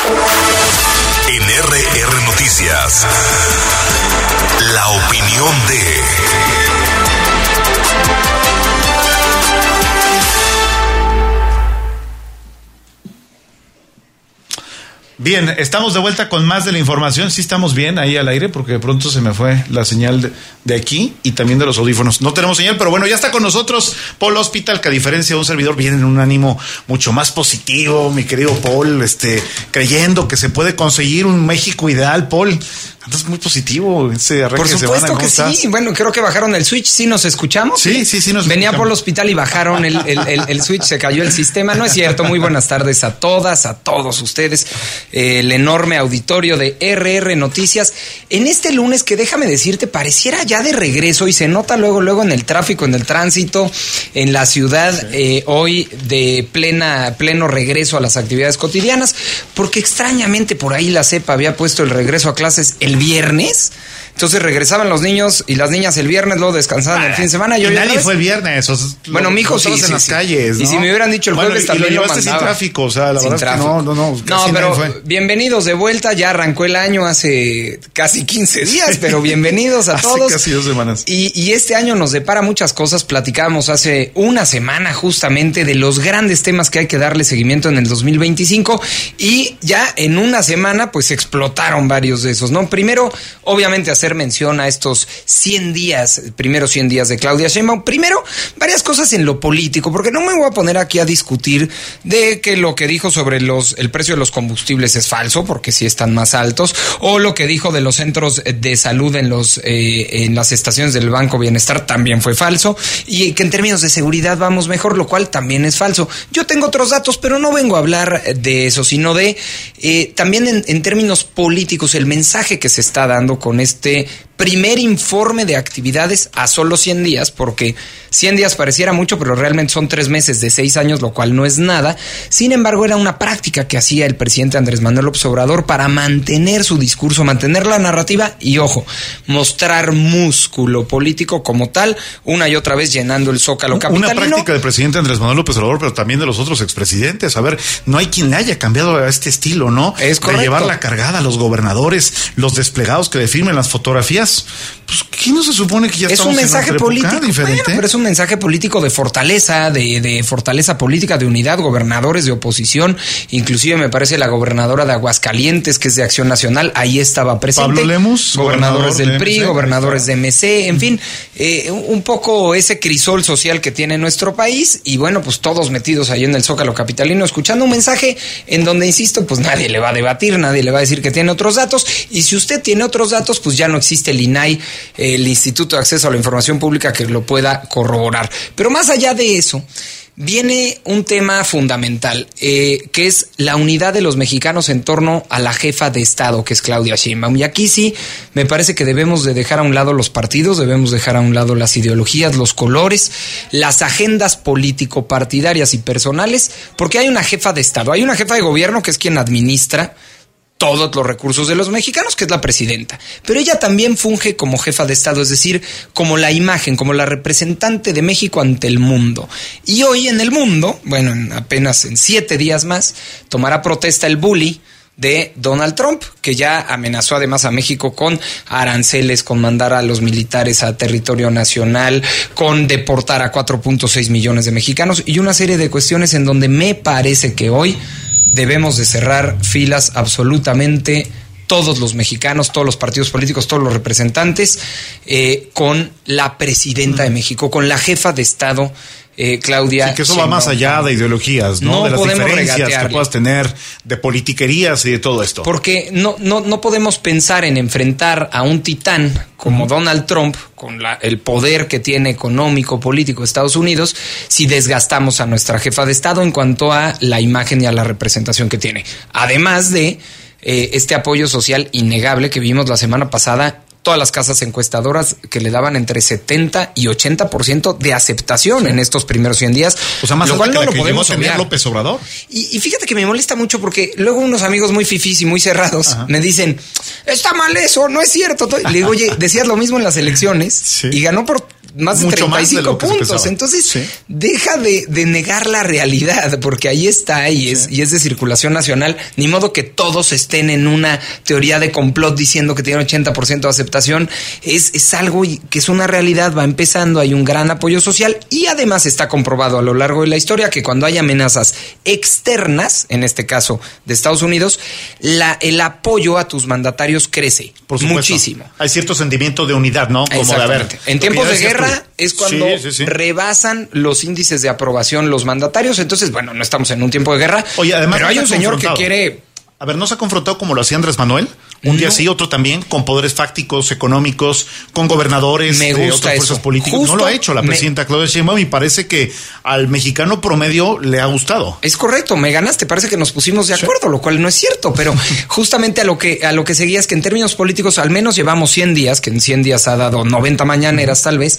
En RR Noticias, la opinión de... Bien, estamos de vuelta con más de la información. Sí estamos bien ahí al aire porque de pronto se me fue la señal de aquí y también de los audífonos. No tenemos señal, pero bueno, ya está con nosotros Paul Hospital, que a diferencia de un servidor viene en un ánimo mucho más positivo, mi querido Paul, creyendo que se puede conseguir un México ideal. Paul, andas muy positivo ese arranque. Por supuesto de semana, que ¿estás? sí. Bueno, creo que bajaron el switch. ¿Sí nos escuchamos? Sí, nos Venía escuchamos. por el hospital y bajaron el switch, se cayó el sistema. No es cierto. Muy buenas tardes a todas, a todos ustedes. El enorme auditorio de RR Noticias. En este lunes que, déjame decirte, pareciera ya de regreso y se nota luego en el tráfico, en el tránsito, en la ciudad, sí. Hoy de pleno regreso a las actividades cotidianas, porque extrañamente por ahí la CEPA había puesto el regreso a clases el viernes. Entonces regresaban los niños y las niñas el viernes, luego descansaban el fin de semana. Y nadie fue el viernes. Bueno, mi hijo sí, en las calles, ¿no? Y si me hubieran dicho el jueves también lo mandaba. Sin tráfico, o sea, la sin verdad tráfico. Es que no. No, pero bienvenidos de vuelta. Ya arrancó el año hace casi 15 días, pero bienvenidos a todos. Hace casi 2 semanas. Y este año nos depara muchas cosas. Platicábamos hace una semana justamente de los grandes temas que hay que darle seguimiento en el 2025 y ya en una semana pues explotaron varios de esos, ¿no? Primero, obviamente hacer mención a estos 100 días, primeros 100 días de Claudia Sheinbaum. Primero, varias cosas en lo político, porque no me voy a poner aquí a discutir de que lo que dijo sobre el precio de los combustibles es falso, porque sí están más altos, o lo que dijo de los centros de salud en las estaciones del Banco Bienestar también fue falso, y que en términos de seguridad vamos mejor, lo cual también es falso. Yo tengo otros datos, pero no vengo a hablar de eso, sino de también en términos políticos, el mensaje que se está dando con este primer informe de actividades a solo 100 días, porque 100 días pareciera mucho, pero realmente son 3 meses de 6 años, lo cual no es nada. Sin embargo, era una práctica que hacía el presidente Andrés Manuel López Obrador para mantener su discurso, mantener la narrativa y, ojo, mostrar músculo político como tal, una y otra vez llenando el Zócalo capitalino. Una práctica del presidente Andrés Manuel López Obrador, pero también de los otros expresidentes. A ver, no hay quien le haya cambiado a este estilo, ¿no? Es correcto. De llevar la cargada a los gobernadores, los desplegados que le firmen las fotografías. Pues, ¿qué no se supone que ya estamos en otra época diferente? Bueno, pero es un mensaje político de fortaleza, de fortaleza política, de unidad, gobernadores de oposición, inclusive me parece la gobernadora de Aguascalientes, que es de Acción Nacional, ahí estaba presente. Pablo Lemus, gobernadores del PRI, MC, gobernadores de MC, en fin, un poco ese crisol social que tiene nuestro país, y bueno, pues todos metidos ahí en el Zócalo capitalino, escuchando un mensaje en donde, insisto, pues nadie le va a debatir, nadie le va a decir que tiene otros datos, y si usted tiene otros datos, pues ya no existe el INAI, el Instituto de Acceso a la Información Pública, que lo pueda corroborar. Pero más allá de eso, viene un tema fundamental, que es la unidad de los mexicanos en torno a la jefa de Estado, que es Claudia Sheinbaum. Y aquí sí, me parece que debemos de dejar a un lado los partidos, debemos dejar a un lado las ideologías, los colores, las agendas político-partidarias y personales, porque hay una jefa de Estado, hay una jefa de gobierno que es quien administra todos los recursos de los mexicanos, que es la presidenta. Pero ella también funge como jefa de Estado, es decir, como la imagen, como la representante de México ante el mundo. Y hoy en el mundo, bueno, apenas en 7 días más, tomará protesta el bully de Donald Trump, que ya amenazó además a México con aranceles, con mandar a los militares a territorio nacional, con deportar a 4.6 millones de mexicanos y una serie de cuestiones en donde me parece que hoy debemos de cerrar filas absolutamente todos los mexicanos, todos los partidos políticos, todos los representantes, con la presidenta de México, con la jefa de Estado, Claudia. Sí, que eso va más allá de ideologías, ¿no? De las diferencias que puedas tener, de politiquerías y de todo esto. Porque no podemos pensar en enfrentar a un titán como Donald Trump, con el poder que tiene económico, político de Estados Unidos, si desgastamos a nuestra jefa de Estado en cuanto a la imagen y a la representación que tiene. Además de este apoyo social innegable que vimos la semana pasada, todas las casas encuestadoras que le daban entre 70 y 80% de aceptación en estos primeros 100 días. O sea, más lo cual no lo podemos tener López Obrador. Y fíjate que me molesta mucho porque luego unos amigos muy fifís y muy cerrados me dicen, está mal eso, no es cierto. Le digo, oye, decías lo mismo en las elecciones y ganó por más de Mucho más de 35 lo que se puntos. pensaba. Entonces, Sí. deja de negar la realidad, porque ahí está y es de circulación nacional. Ni modo que todos estén en una teoría de complot diciendo que tienen 80% de aceptación. Es algo que es una realidad, va empezando, hay un gran apoyo social y además está comprobado a lo largo de la historia que cuando hay amenazas externas, en este caso de Estados Unidos, el apoyo a tus mandatarios crece Por supuesto. muchísimo. Hay cierto sentimiento de unidad, ¿no? Como de haber. Exactamente. En tiempos de guerra es cuando Sí. rebasan los índices de aprobación los mandatarios. Entonces, bueno, no estamos en un tiempo de guerra. Oye, además pero hay nos un ha señor que confrontado. quiere... A ver, ¿no se ha confrontado como lo hacía Andrés Manuel? Un día No. sí, otro también, con poderes fácticos, económicos, con gobernadores Me de gusta otras fuerzas eso. políticas. Justo No lo ha hecho la presidenta Claudia Sheinbaum y parece que al mexicano promedio le ha gustado. Es correcto, me ganaste, parece que nos pusimos de acuerdo, lo cual no es cierto, pero justamente a lo que seguía es que en términos políticos al menos llevamos 100 días, que en 100 días ha dado 90 mañaneras tal vez,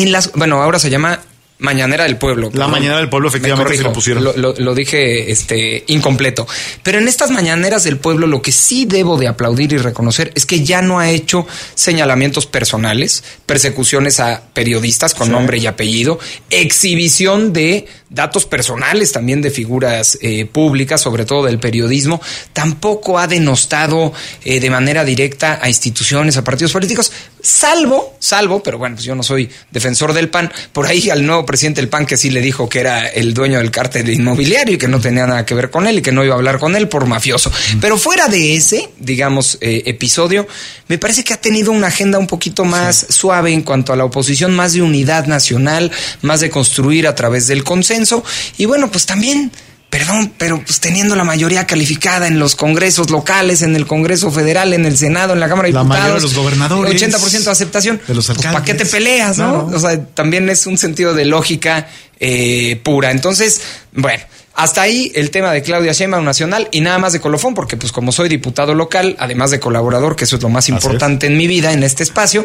ahora se llama Mañanera del Pueblo. La Mañanera del Pueblo, efectivamente, sí lo pusieron. Lo dije incompleto. Pero en estas Mañaneras del Pueblo lo que sí debo de aplaudir y reconocer es que ya no ha hecho señalamientos personales, persecuciones a periodistas con nombre y apellido, exhibición de datos personales también de figuras públicas, sobre todo del periodismo. Tampoco ha denostado de manera directa a instituciones, a partidos políticos, salvo, pero bueno, pues yo no soy defensor del PAN. Por ahí al nuevo presidente del PAN que sí le dijo que era el dueño del cártel inmobiliario y que no tenía nada que ver con él y que no iba a hablar con él por mafioso. Pero fuera de ese, digamos, episodio, me parece que ha tenido una agenda un poquito más suave en cuanto a la oposición, más de unidad nacional, más de construir a través del consenso. Y bueno, pues también... Perdón, pero pues teniendo la mayoría calificada en los congresos locales, en el Congreso Federal, en el Senado, en la Cámara de Diputados. La mayoría de los gobernadores. 80% de aceptación. De los alcaldes. Pues, ¿para qué te peleas, no? Claro. O sea, también es un sentido de lógica pura. Entonces, bueno, hasta ahí el tema de Claudia Sheinbaum nacional y nada más de colofón, porque pues como soy diputado local, además de colaborador, que eso es lo más importante en mi vida, en este espacio,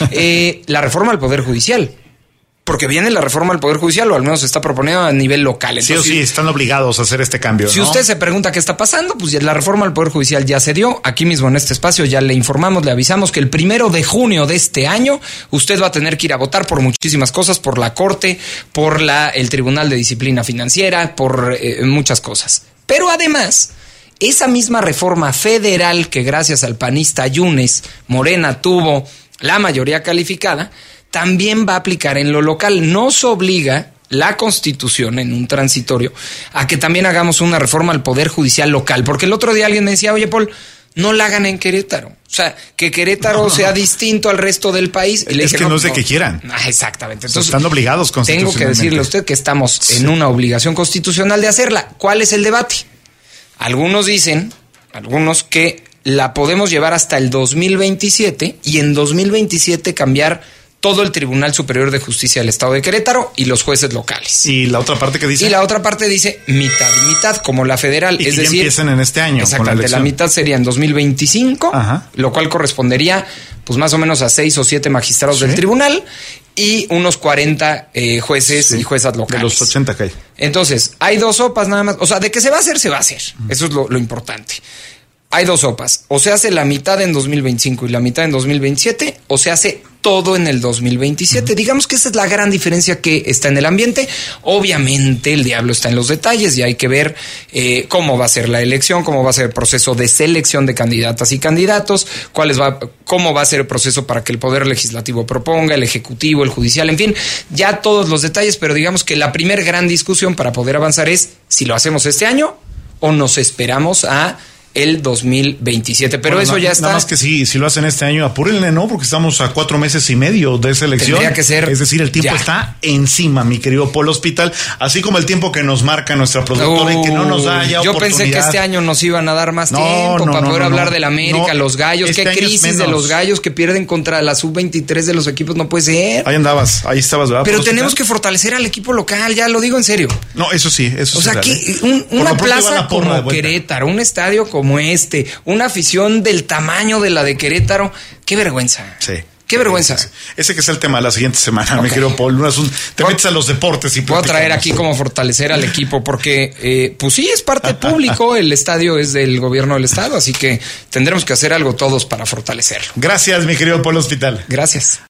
la reforma al Poder Judicial. Porque viene la reforma al Poder Judicial, o al menos se está proponiendo a nivel local. Entonces, Sí, están obligados a hacer este cambio. Si ¿no? usted se pregunta qué está pasando, pues la reforma al Poder Judicial ya se dio. Aquí mismo en este espacio ya le informamos, le avisamos que el 1 de junio de este año usted va a tener que ir a votar por muchísimas cosas, por la Corte, por el Tribunal de Disciplina Financiera, por muchas cosas. Pero además, esa misma reforma federal que gracias al panista Yunes, Morena tuvo la mayoría calificada, también va a aplicar en lo local. Nos obliga la Constitución en un transitorio a que también hagamos una reforma al Poder Judicial local. Porque el otro día alguien me decía, oye, Paul, no la hagan en Querétaro. O sea, que Querétaro sea distinto al resto del país. Y le dije, que no es de que quieran. Exactamente. Entonces, están obligados constitucionalmente. Tengo que decirle a usted que estamos en una obligación constitucional de hacerla. ¿Cuál es el debate? Algunos dicen, que la podemos llevar hasta el 2027 y en 2027 cambiar todo el Tribunal Superior de Justicia del Estado de Querétaro y los jueces locales. Y la otra parte que dice. Y la otra parte dice mitad y mitad, como la federal. Y es que decir, ya empiecen en este año. Exactamente, la mitad sería en 2025, Ajá. lo cual correspondería pues más o menos a 6 o 7 magistrados del tribunal y unos 40 jueces y juezas locales. De los 80 que hay. Entonces, hay dos sopas nada más. O sea, de que se va a hacer, se va a hacer. Eso es lo importante. Hay dos sopas. O se hace la mitad en 2025 y la mitad en 2027, o se hace todo en el 2027. Digamos que esa es la gran diferencia que está en el ambiente. Obviamente el diablo está en los detalles y hay que ver cómo va a ser la elección, cómo va a ser el proceso de selección de candidatas y candidatos, cómo va a ser el proceso para que el Poder Legislativo proponga, el Ejecutivo, el Judicial, en fin, ya todos los detalles, pero digamos que la primer gran discusión para poder avanzar es si lo hacemos este año o nos esperamos a el 2027, pero bueno, eso ya está. Nada más que si lo hacen este año, apúrenle, ¿no? Porque estamos a 4 meses y medio de esa elección. Tendría que ser. Es decir, el tiempo está encima, mi querido Paul Hospital, así como el tiempo que nos marca nuestra productora y que no nos da ya Yo oportunidad. pensé que este año nos iban a dar más tiempo para poder hablar de la América, los Gallos. Este Qué crisis de los Gallos que pierden contra la sub-23 de los equipos, no puede ser. Ahí andabas, ahí estabas, ¿verdad? Pero tenemos que fortalecer al equipo local, ya lo digo en serio. No, eso sí, eso sí. O sea, una plaza como Querétaro, un estadio como este, una afición del tamaño de la de Querétaro, qué vergüenza. Sí. Qué vergüenza. Ese que es el tema de la siguiente semana, mi querido Paul. Te metes a los deportes y puedo traer aquí cómo fortalecer al equipo, porque pues sí, es parte público, el estadio es del gobierno del estado, así que tendremos que hacer algo todos para fortalecerlo. Gracias, mi querido Paul Hospital. Gracias.